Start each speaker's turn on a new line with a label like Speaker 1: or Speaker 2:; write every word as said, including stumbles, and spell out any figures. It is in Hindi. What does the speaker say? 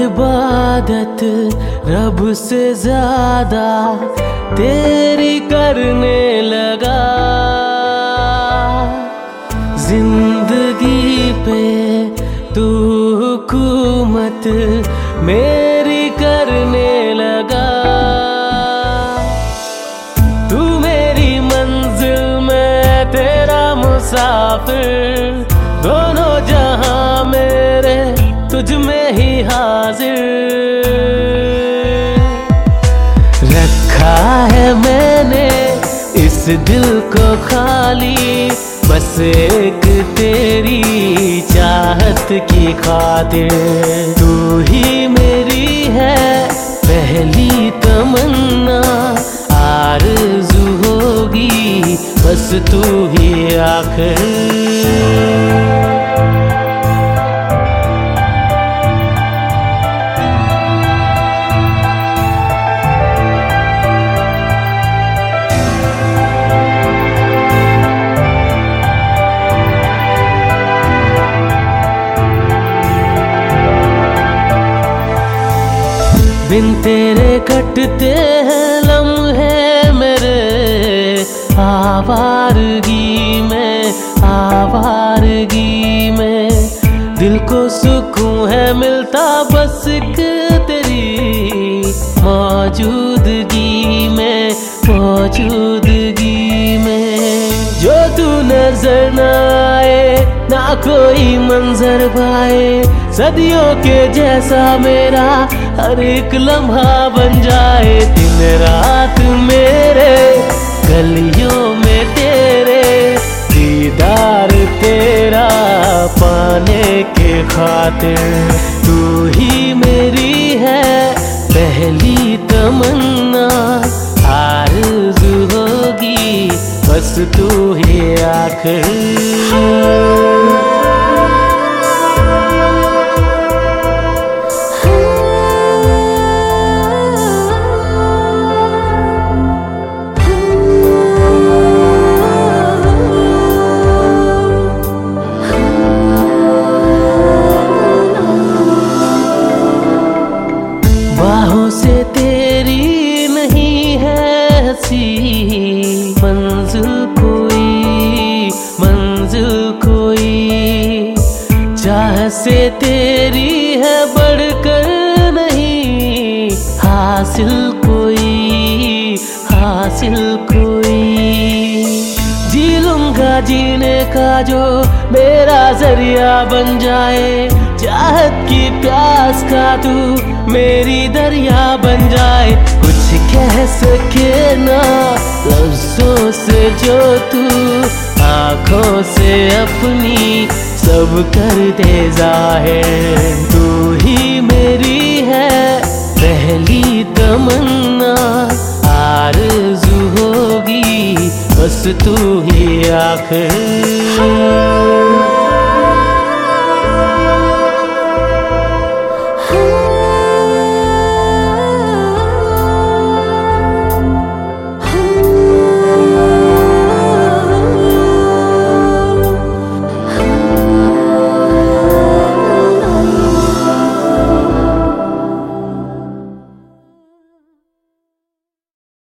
Speaker 1: इबादत रब से ज्यादा तेरी करने लगा। जिंदगी पे तू हुकूमत मेरी करने लगा। तू मेरी मंजिल में तेरा मुसाफिर, दोनों जहां मेरे तुझ में ही हाजिर। रखा है मैंने इस दिल को खाली, बस एक तेरी चाहत की खातिर। तू ही मेरी है पहली तमन्ना, आरज़ू होगी बस तू ही आखिर। बिन तेरे कटते हैं लम्हे मेरे, आवारगी में आवारगी में। दिल को सुकून है मिलता बस एक तेरी मौजूदगी में मौजूदगी में। जो तू नजर न आए ना कोई मंजर पाए, सदियों के जैसा मेरा हर एक लम्हा बन जाए। दिन रात मेरे गलियों में तेरे, दीदार तेरा पाने के खातिर। तू ही मेरी है पहली तमन्ना, आरज़ू होगी बस तू ही आखिर। बाहों से तेरी नहीं है हंसी मंजिल कोई मंजिल कोई। चाह से तेरी है बढ़कर नहीं हासिल कोई हासिल कोई। जी लूंगा जीने का जो मेरा जरिया बन जाए, चाहत की प्यास का तू मेरी दरिया बन जाए। कुछ कह सके ना लफ्जों से जो तू आँखों से अपनी सब कर दे ज़ाहिर। तू ही मेरी है पहली तमन्ना, आरज़ू होगी बस तू ही आखिर।